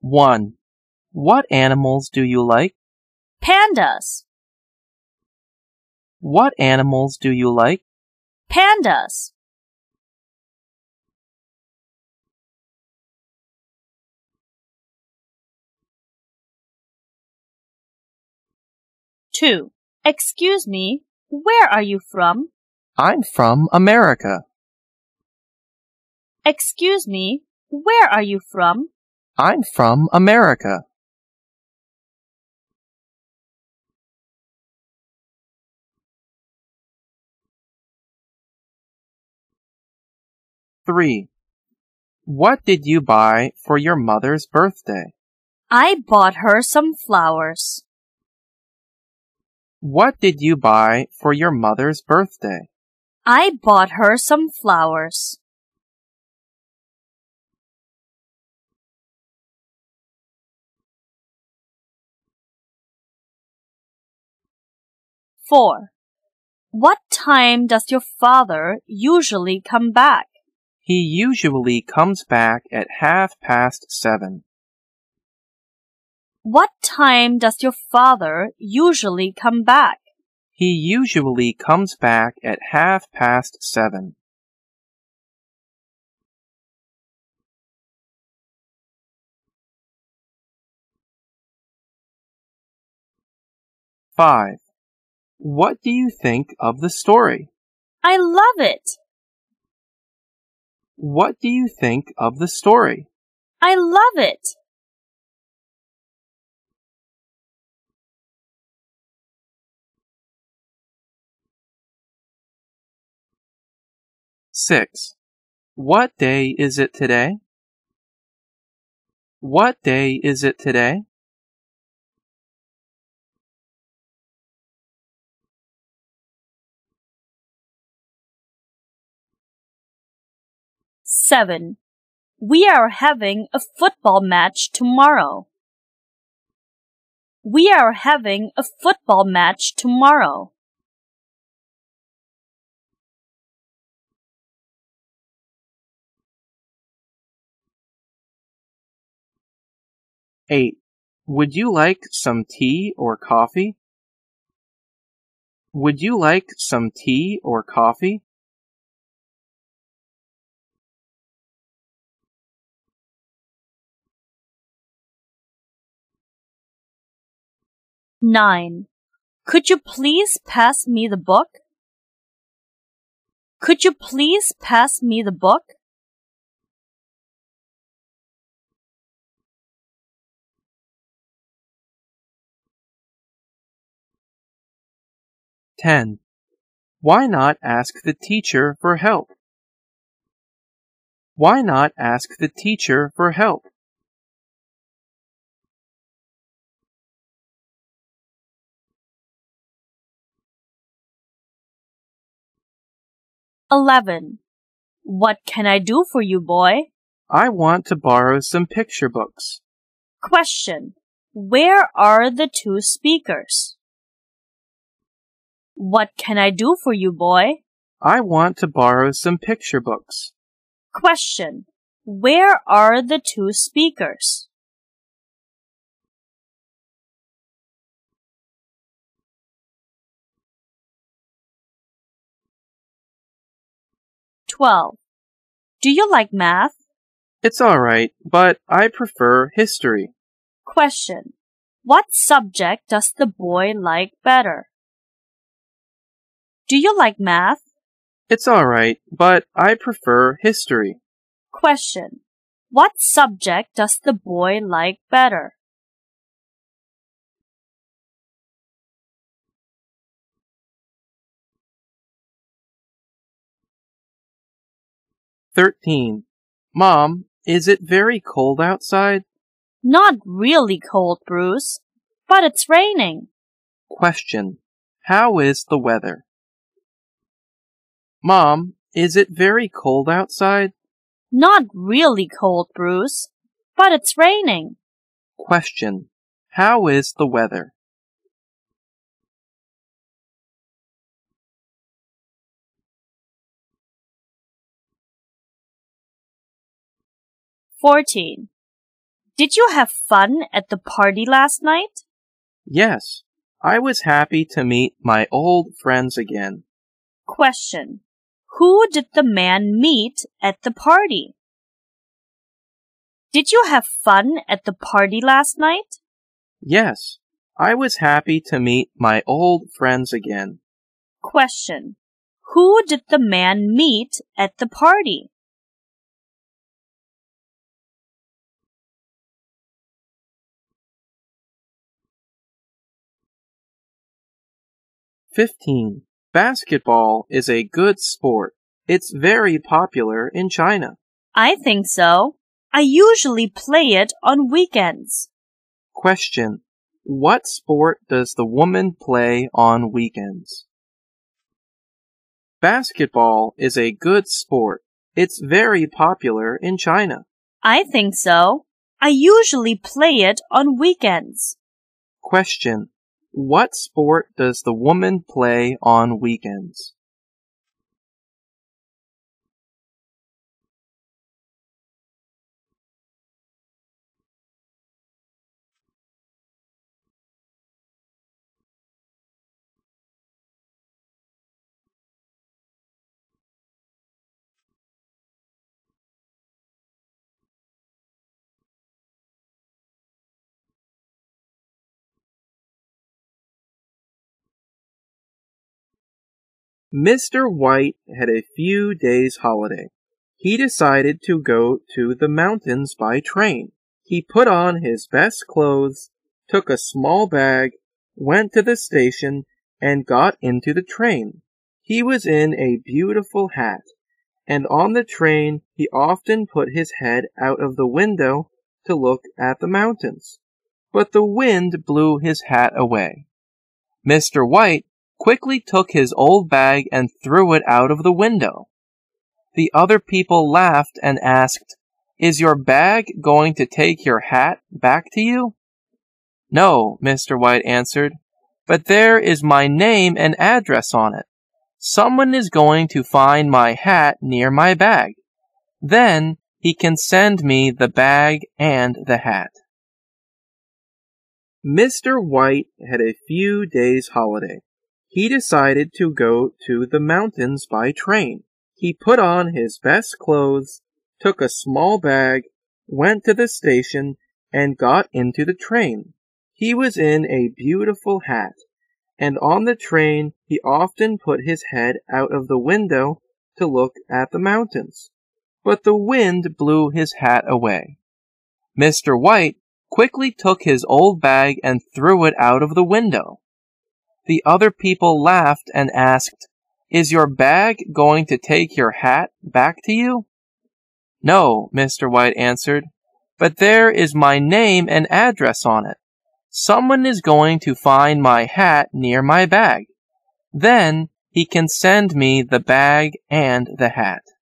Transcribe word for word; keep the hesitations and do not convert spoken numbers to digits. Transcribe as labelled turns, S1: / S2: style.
S1: one. What animals do you like?
S2: Pandas.
S1: What animals do you like?
S2: Pandas. Two. Excuse me, where are you from?
S1: I'm from America.
S2: Excuse me, where are you from?
S1: I'm from America. Three. What did you buy for your mother's birthday?
S2: I bought her some flowers.
S1: What did you buy for your mother's birthday?
S2: I bought her some flowers. Four. What time does your father usually come back?
S1: He usually comes back at half past seven.
S2: What time does your father usually come back?
S1: He usually comes back at half past seven. Five. What do you think of the story?
S2: I love it.
S1: What do you think of the story?
S2: I love it.
S1: Six. What day is it today? What day is it today?
S2: Seven. We are having a football match tomorrow. We are having a football match tomorrow.
S1: Eight. Would you like some tea or coffee? Would you like some tea or coffee?
S2: Nine. Could you please pass me the book? Could you please pass me the book?
S1: Ten. Why not ask the teacher for help? Why not ask the teacher for help?
S2: Eleven. What can I do for you, boy?
S1: I want to borrow some picture books.
S2: Question. Where are the two speakers? What can I do for you, boy?
S1: I want to borrow some picture books.
S2: Question. Where are the two speakers? Twelve. Do you like math?
S1: It's all right, but I prefer history.
S2: Question. What subject does the boy like better? Do you like math?
S1: It's all right, but I prefer history.
S2: Question. What subject does the boy like better?
S1: Thirteen. Mom, is it very cold outside?
S2: Not really cold, Bruce, but it's raining.
S1: Question. How is the weather? Mom, is it very cold outside?
S2: Not really cold, Bruce, but it's raining.
S1: Question. How is the weather?
S2: Fourteen. Did you have fun at the party last night?
S1: Yes, I was happy to meet my old friends again.
S2: Question. Who did the man meet at the party? Did you have fun at the party last night?
S1: Yes, I was happy to meet my old friends again.
S2: Question. Who did the man meet at the party?
S1: fifteen. Basketball is a good sport. It's very popular in China.
S2: I think so. I usually play it on weekends.
S1: Question. What sport does the woman play on weekends? Basketball is a good sport. It's very popular in China.
S2: I think so. I usually play it on weekends.
S1: Question. What sport does the woman play on weekends? Mister White had a few days' holiday. He decided to go to the mountains by train. He put on his best clothes, took a small bag, went to the station, and got into the train. He was in a beautiful hat, and on the train he often put his head out of the window to look at the mountains. But the wind blew his hat away. Mister White quickly took his old bag and threw it out of the window. The other people laughed and asked, "Is your bag going to take your hat back to you?" "No," Mister White answered, "but there is my name and address on it. Someone is going to find my hat near my bag. Then he can send me the bag and the hat." Mister White had a few days' holiday. He decided to go to the mountains by train. He put on his best clothes, took a small bag, went to the station, and got into the train. He was in a beautiful hat, and on the train he often put his head out of the window to look at the mountains. But the wind blew his hat away. Mister White quickly took his old bag and threw it out of the window. The other people laughed and asked, "Is your bag going to take your hat back to you?" "No," Mister White answered, "but there is my name and address on it. Someone is going to find my hat near my bag. Then he can send me the bag and the hat."